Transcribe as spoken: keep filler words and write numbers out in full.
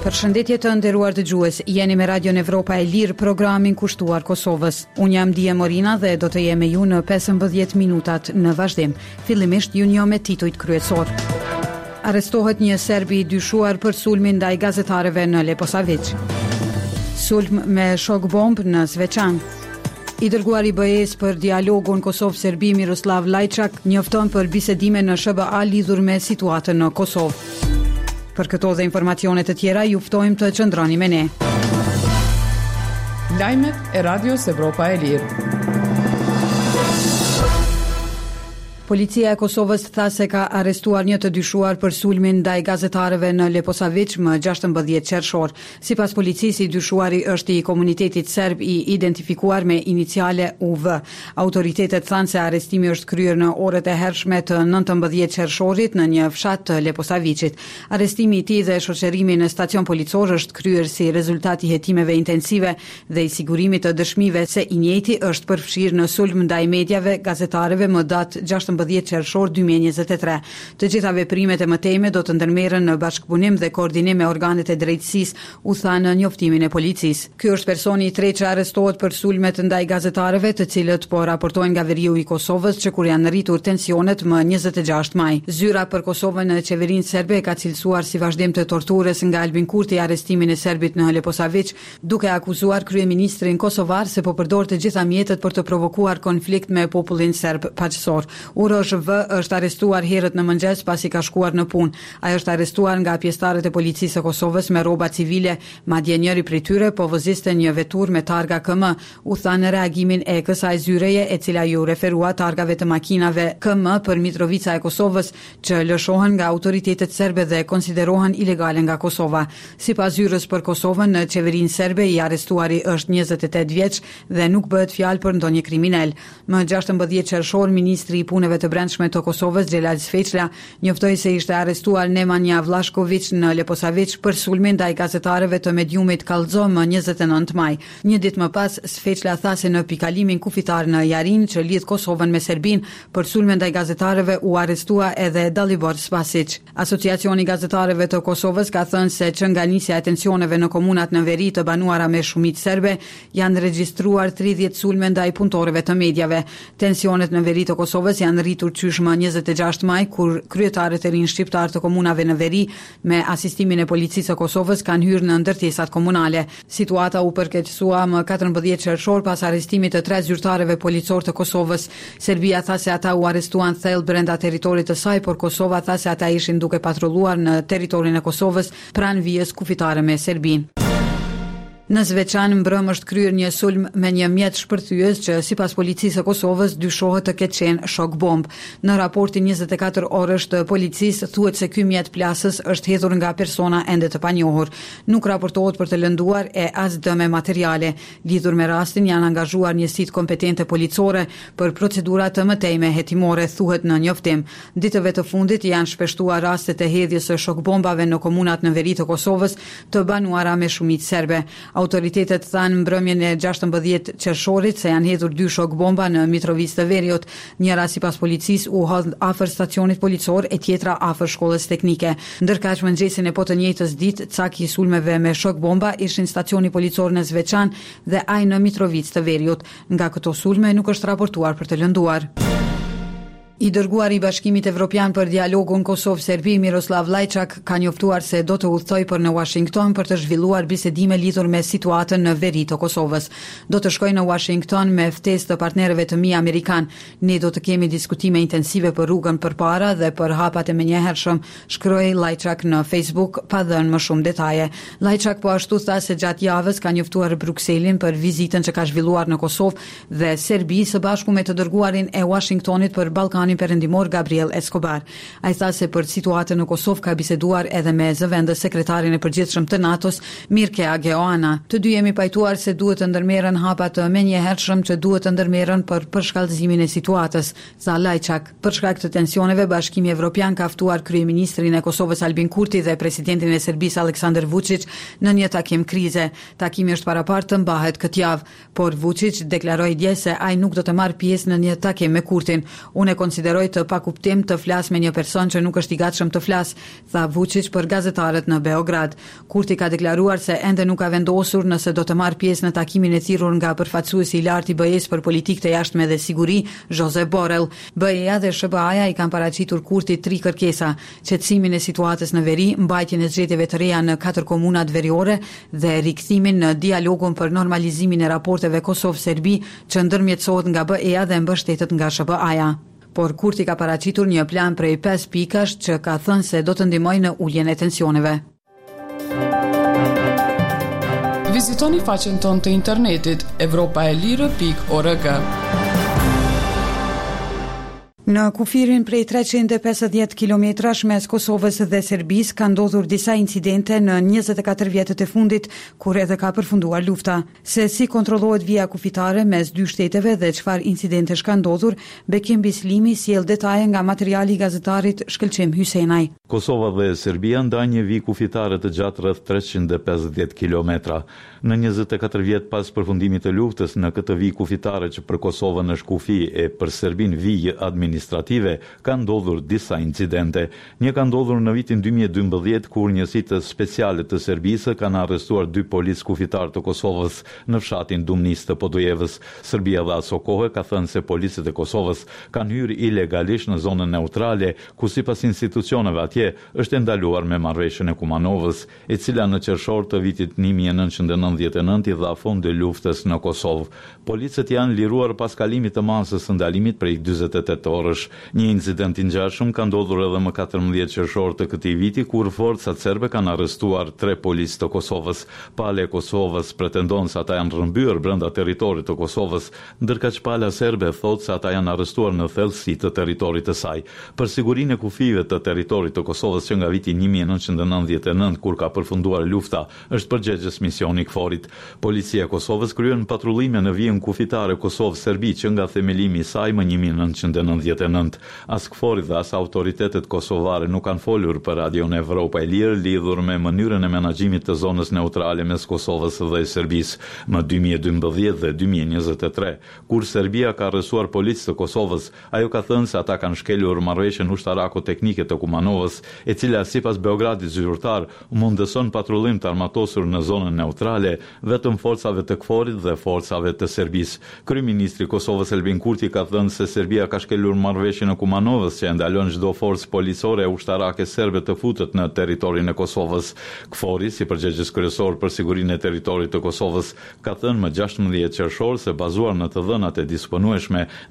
Përshëndetje të nderuar dëgjues, jeni me Radion Evropa e Lirë, programin kushtuar Kosovës. Unë jam Dije Morina dhe do të jem me ju në pesëmbëdhjetë minutat në vazhdim. Fillimisht ju njoh me titujt kryesor. Arrestohet një serb i dyshuar për sulmin ndaj gazetarëve në Leposavić. Sulm me shok bomb në Zvečan. I dërguari B E-s për dialogun Kosovë-Serbi Miroslav Lajçak njofton për bisedime në S B A lidhur me situatën në Kosovë. Për këto dhe informacione të tjera, ju ftojmë të qëndroni me ne. Lajmet e Radios Evropa e Lirë. Policia e Kosovës tha se ka arrestuar një të dyshuar për sulmin ndaj gazetarëve në Leposavić më gjashtëmbëdhjetë qershor. Sipas policisë, i dyshuari është i komunitetit serb i identifikuar me iniciale U V. Autoritetet thanë se arrestimi është kryer në orët e hershme të nëntëmbëdhjetë qershorit në një fshat të Leposavićit. Arrestimi i tij dhe shoqërimi në stacion policor është kryer si rezultat i hetimeve intensive dhe i sigurimit të dëshmive se i njëjti është përfshirë në sulm ndaj medjave, gazetarëve më datë gjashtëmbëdhjetë qershor dy mijë e njëzet e tre. Të gjitha veprimet e mëtejme do të ndërmerren në bashkëpunim dhe koordinim me organet e drejtësisë, u tha në njoftimin e policisë. Ky është personi i tretë që arrestohet për sulmet ndaj gazetarëve, të cilët po raportojnë nga Veriu i Kosovës që kur janë rritur tensionet më njëzet e gjashtë maj. Zyra për Kosovën në qeverinë serbe ka cilësuar si vazhdim të torturës nga Albin Kurti arrestimin e serbit në Leposavić, duke akuzuar kryeministrin kosovar se po përdor të gjitha mjetet për të provokuar konflikt me popullin serb paqësor. Urosh V është arrestuar herët në mëngjes pasi ka shkuar në punë. Ai është arrestuar nga pjesëtarët e policisë së Kosovës me rroba civile, madje njëri prej tyre po voziste një vetur me targa K M, u tha në reagimin e kësaj zyreje e cila ju referua targave të makinave K M për Mitrovica e Kosovës, që lëshohen nga autoritetet serbe dhe konsiderohen ilegale nga Kosova. Sipas zyrës për Kosovën në qeverinë serbe, i arrestuari është njëzet e tetë vjeç dhe nuk bëhet fjalë për ndonjë kriminal. Më gjashtëmbëdhjetë qershor, ministri i punëve të brendshme të Kosovës, Xhelal Sfeçla, njoftoi se ishte arrestuar Nemanja Vlašković në Leposavić për sulmin ndaj gazetarëve të mediumit Kallxo më njëzet e nëntë maj. Një ditë më pas, Sfeçla tha se në pikalimin kufitar në Jarin që lidh Kosovën me Serbinë për sulmin ndaj gazetarëve u arrestua edhe Dalibor Spasić. Asociacioni i gazetarëve të Kosovës ka thënë se që nga nisja e tensioneve në komunat në veri të banuara me shumicë serbe, janë regjistruar tridhjetë sulme ndaj punëtorëve të medjave. Tensionet në veri të Kosovës janë rritur qysh më njëzet e gjashtë maj, kur kryetarët e rinj shqiptar të komunave në veri me asistimin e policisë së Kosovës kanë hyrë në ndërtesat komunale. Situata u përkeqësua më katërmbëdhjetë qershor pas arrestimit të tre zyrtarëve policor të Kosovës. Serbia tha se ata u arrestuan thellë brenda territorit të saj, por Kosova tha se ata ishin duke patrulluar në territorin e Kosovës pranë vijës kufitare me Serbinë. Në Zvečan mbrëm është kryer një sulm me një mjet shpërthyes që sipas policisë së Kosovës dyshohet të ketë qenë shok bomb. Në raportin njëzet e katër orësh të policisë thuhet se ky mjet plasës është hedhur nga persona ende të panjohur. Nuk raportohet për të lënduar e as dëme materiale. Lidhur me rastin janë angazhuar njësitë kompetente policore për procedura të mëtejme hetimore, thuhet në njoftim. Ditëve të fundit janë shpeshtuar rastet e hedhjes së shok bombave në komunat në veri të Kosovës të banuara me shumicë serbe. Autoritetet thanë mbrëmjen e gjashtëmbëdhjetë qershorit se janë hedhur dy shok bomba në Mitrovic të Veriut, njëra sipas policisë u hodh afër stacionit policor e tjetra afër shkollës teknike. Ndërkaq mëngjesin e po të njëjtës ditë, cak i sulmeve me shok bomba ishin stacioni policor në Zvečan dhe ai në Mitrovic të Veriut. Nga këto sulme nuk është raportuar për të lënduar. I dërguari i Bashkimit Evropian për dialogun Kosovë-Serbi Miroslav Lajçak ka njoftuar se do të udhtoj për në Washington për të zhvilluar bisedime lidhur me situatën në veri të Kosovës. Do të shkoj në Washington me ftesë të partnerëve të mi amerikan. Ne do të kemi diskutime intensive për rrugën përpara dhe për hapat e menjëhershëm, shkroi Lajçak në Facebook pa dhënë më shumë detaje. Lajçak po ashtu tha se gjatë javës ka njoftuar Brukselin për vizitën që ka zhvilluar në Kosovë dhe Serbi së bashku me të dërguarin e Washingtonit për Ballkan perëndimor Gabriel Escobar. Ai tha se për situatën në Kosovë ka biseduar edhe me zëvendës sekretarin e përgjithshëm të NATO-s, Mircea Geoana. Të dy jemi pajtuar se duhet të ndërmerren hapa të menjëhershëm që duhet të ndërmerren për përshkallëzimin e situatës, tha Lajçak. Për shkak të tensioneve, Bashkimi Evropian ka ftuar kryeministrin e Kosovës Albin Kurti dhe presidentin e Serbisë Aleksandar Vučić në një takim krize. Takimi është paraparë të mbahet këtë javë, por Vučić deklaroi dje se ai nuk do të marrë pjesë në një takim me Kurtin. Unë konsideroj të pakuptim të flas me një person që nuk është i gatshëm të flas, tha Vučić për gazetarët në Beograd. Kurti ka deklaruar se ende nuk ka vendosur nëse do të marrë pjesë në takimin e thirrur nga përfaqësuesi i lartë i B E-s për politikë të jashtme dhe siguri, Josep Borrell. B E-ja dhe S B A-ja i kanë paraqitur kurtit tri kërkesa: qetësimin e situatës në veri, mbajtjen e zgjedhjeve të reja në katër komunat veriore dhe rikthimin në dialogun për normalizimin e raporteve Kosovë-Serbi që ndërmjetësohet nga B E-ja dhe mbështetet nga S B A-ja. Por kurti ka paraqitur një plan prej pesë pikash që ka thënë se do të ndihmojë në uljen e tensioneve. Vizitoni faqen tonë të internetit evropaelire pikë org. Në kufirin prej treqind e pesëdhjetë kilometrash mes Kosovës dhe Serbisë ka ndodhur disa incidente në njëzet e katër vjetët e fundit, kur edhe ka përfunduar lufta. Se si kontrollohet vija kufitare mes dy shteteve dhe çfarë incidentesh ka ndodhur, Bekim Bislimi sjell detaje nga materiali i gazetarit Shkëlqim Hysenaj. Kosova dhe Serbia ndajnë një vijë kufitare të gjatë rreth treqind e pesëdhjetë kilometra. Në njëzet e katër vjet pas përfundimit të luftës, në këtë vijë kufitare që për Kosovën është kufi e për Serbin vijë administrative, ka ndodhur disa incidente. Një ka ndodhur në vitin dy mijë e dymbëdhjetë kur njësitë speciale të Serbisë kanë arrestuar dy policë kufitar të Kosovës në fshatin Dumnis të Podujevës. Serbia dhe aso kohë ka thënë se policët e Kosovës kanë hyrë ilegalisht në zonën neutrale, ku sipas institucioneve atje është ndaluar me marrëveshjen e Kumanovës, e cila në qershor të vitit një mijë e nëntëqind e nëntëdhjetë e nëntë i dha fund luftës në Kosovë. Policët janë liruar pas kalimit të masës së ndalimit prej dyzet e tetë orësh. Një incident i ngjashëm ka ndodhur edhe më katërmbëdhjetë qershor të këtij viti, kur forcat serbe kanë arrestuar tre policë të Kosovës. Pala e Kosovës pretendon se ata janë rrëmbyer brenda territorit të Kosovës, ndërka që pala serbe thotë se ata janë arrestuar në thellësi të territorit të saj. Për sigurinë e kufive të territorit të Kosovës që nga viti një mijë e nëntëqind e nëntëdhjetë e nëntë, kur ka përfunduar lufta, është përgjegjës misioni i KFOR-it. Policia e Kosovës kryen patrullime në vijën kufitare Kosovë-Serbi që nga themelimi i saj më një mijë e nëntëqind e nëntëdhjetë e nëntë. As KFOR-i dhe as autoritetet kosovare nuk kanë folur për Radion Evropa e Lirë lidhur me mënyrën e menaxhimit të zonës neutrale mes Kosovës dhe Serbisë. Më dy mijë e dymbëdhjetë dhe dy mijë e njëzet e tre, kur Serbia ka arrestuar policë të Kosovës, ajo ka thënë se ata kanë shkelur marrëveshjen ushtarako-teknike të Kumanovës, e cila sipas Beogradit zyrtar mundëson patrullim të armatosur në zonën neutrale vetëm forcave të KFOR-it dhe forcave të Serbisë. Kryeministri i Kosovës Albin Kurti ka thënë se Serbia ka shkelur marrëveshjen e Kumanovës që ndalon çdo forcë policore e ushtarake serbe të futet në territorin e Kosovës. KFOR-i, si përgjegjës kryesor për sigurinë e territorit të Kosovës, ka thënë më gjashtëmbëdhjetë qershor se bazuar në të dhënat e disponueshme